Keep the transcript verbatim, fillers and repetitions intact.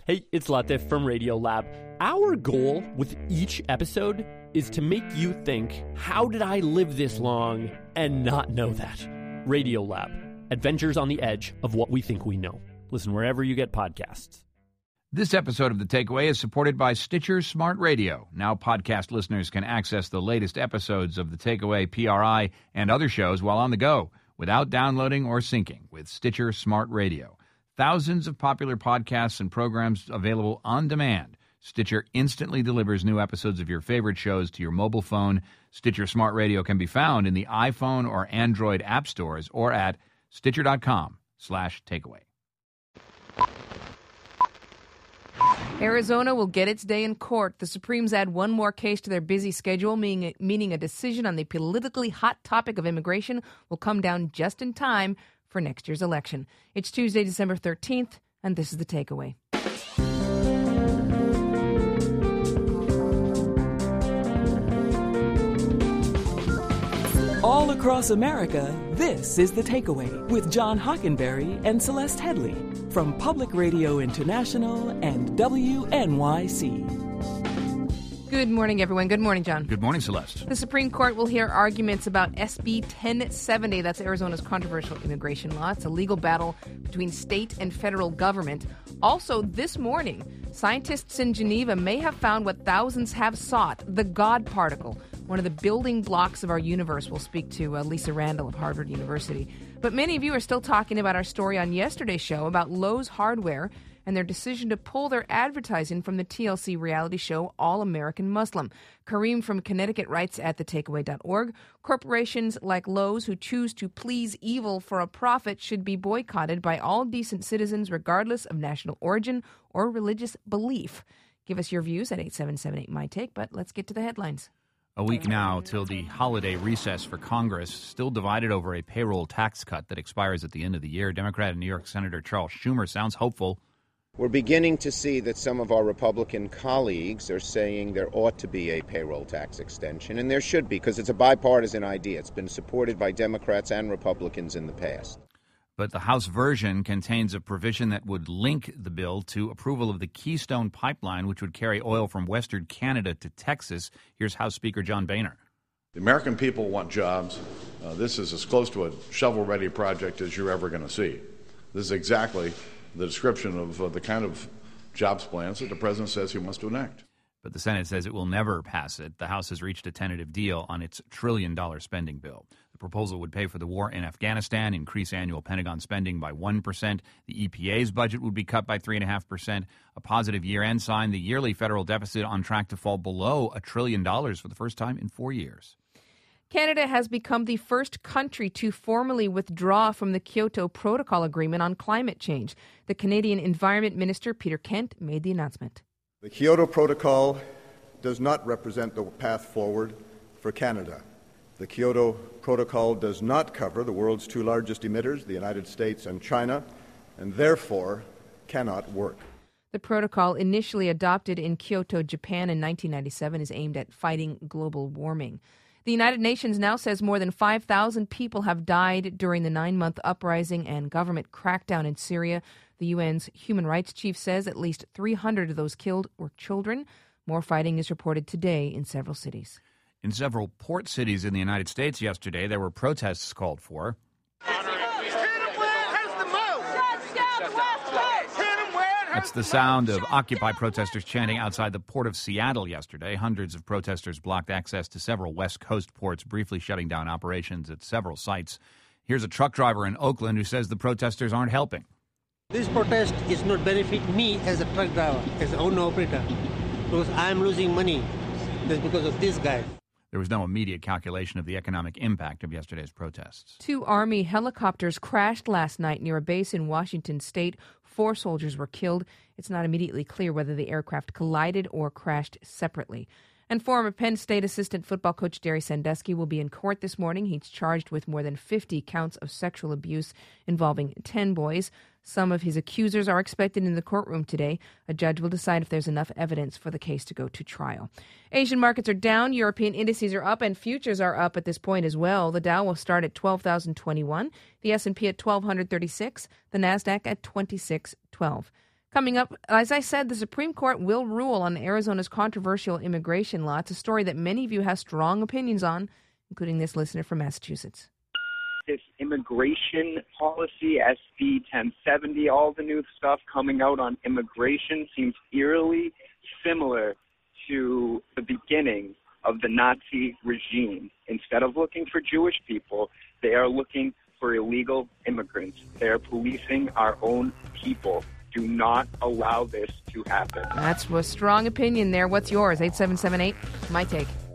Hey, it's Latif from Radiolab. Our goal with each episode is to make you think, how did I live this long and not know that? Radiolab, adventures on the edge of what we think we know. Listen wherever you get podcasts. This episode of The Takeaway is supported by Stitcher Smart Radio. Now podcast listeners can access the latest episodes of The Takeaway, P R I, and other shows while on the go without downloading or syncing with Stitcher Smart Radio. Thousands of popular podcasts and programs available on demand. Stitcher instantly delivers new episodes of your favorite shows to your mobile phone. Stitcher Smart Radio can be found in the iPhone or Android app stores or at Stitcher.com slash takeaway. Arizona will get its day in court. The Supremes add one more case to their busy schedule, meaning, meaning a decision on the politically hot topic of immigration will come down just in time for next year's election. It's Tuesday, December thirteenth, and this is The Takeaway. All across America, this is The Takeaway with John Hockenberry and Celeste Headley from Public Radio International and W N Y C. Good morning, everyone. Good morning, John. Good morning, Celeste. The Supreme Court will hear arguments about S B ten seventy. That's Arizona's controversial immigration law. It's a legal battle between state and federal government. Also, this morning, scientists in Geneva may have found what thousands have sought, the God particle, one of the building blocks of our universe. We'll speak to uh, Lisa Randall of Harvard University. But many of you are still talking about our story on yesterday's show about Lowe's Hardware and their decision to pull their advertising from the T L C reality show All American Muslim. Kareem from Connecticut writes at the takeaway dot org, corporations like Lowe's who choose to please evil for a profit should be boycotted by all decent citizens regardless of national origin or religious belief. Give us your views at eight seven seven eight, M Y Take, but let's get to the headlines. A week now till the holiday recess for Congress, still divided over a payroll tax cut that expires at the end of the year. Democrat and New York Senator Charles Schumer sounds hopeful. We're beginning to see that some of our Republican colleagues are saying there ought to be a payroll tax extension, and there should be, because it's a bipartisan idea. It's been supported by Democrats and Republicans in the past. But the House version contains a provision that would link the bill to approval of the Keystone Pipeline, which would carry oil from Western Canada to Texas. Here's House Speaker John Boehner. The American people want jobs. Uh, this is as close to a shovel-ready project as you're ever going to see. This is exactly the description of uh, the kind of jobs plans that the president says he wants to enact. But the Senate says it will never pass it. The House has reached a tentative deal on its trillion-dollar spending bill. The proposal would pay for the war in Afghanistan, increase annual Pentagon spending by one percent. The E P A's budget would be cut by three point five percent. A positive year-end sign, the yearly federal deficit on track to fall below a trillion dollars for the first time in four years. Canada has become the first country to formally withdraw from the Kyoto Protocol Agreement on climate change. The Canadian Environment Minister, Peter Kent, made the announcement. The Kyoto Protocol does not represent the path forward for Canada. The Kyoto Protocol does not cover the world's two largest emitters, the United States and China, and therefore cannot work. The protocol, initially adopted in Kyoto, Japan in nineteen ninety-seven, is aimed at fighting global warming. The United Nations now says more than five thousand people have died during the nine-month uprising and government crackdown in Syria. The U N's human rights chief says at least three hundred of those killed were children. More fighting is reported today in several cities. In several port cities in the United States yesterday, there were protests called for. That's the sound of Occupy protesters chanting outside the port of Seattle yesterday. Hundreds of protesters blocked access to several West Coast ports, briefly shutting down operations at several sites. Here's a truck driver in Oakland who says the protesters aren't helping. This protest is not benefit me as a truck driver, as an owner-operator, because I'm losing money. That's because of this guy. There was no immediate calculation of the economic impact of yesterday's protests. Two Army helicopters crashed last night near a base in Washington state. Four soldiers were killed. It's not immediately clear whether the aircraft collided or crashed separately. And former Penn State assistant football coach Jerry Sandusky will be in court this morning. He's charged with more than fifty counts of sexual abuse involving ten boys. Some of his accusers are expected in the courtroom today. A judge will decide if there's enough evidence for the case to go to trial. Asian markets are down. European indices are up, and futures are up at this point as well. The Dow will start at twelve thousand twenty-one, the S and P at twelve thirty-six, the NASDAQ at twenty-six twelve. Coming up, as I said, the Supreme Court will rule on Arizona's controversial immigration law. It's a story that many of you have strong opinions on, including this listener from Massachusetts. This immigration policy, S B ten seventy, all the new stuff coming out on immigration seems eerily similar to the beginning of the Nazi regime. Instead of looking for Jewish people, they are looking for illegal immigrants. They are policing our own people. Do not allow this to happen. That's a strong opinion there. What's yours? eight seven seven eight, my take.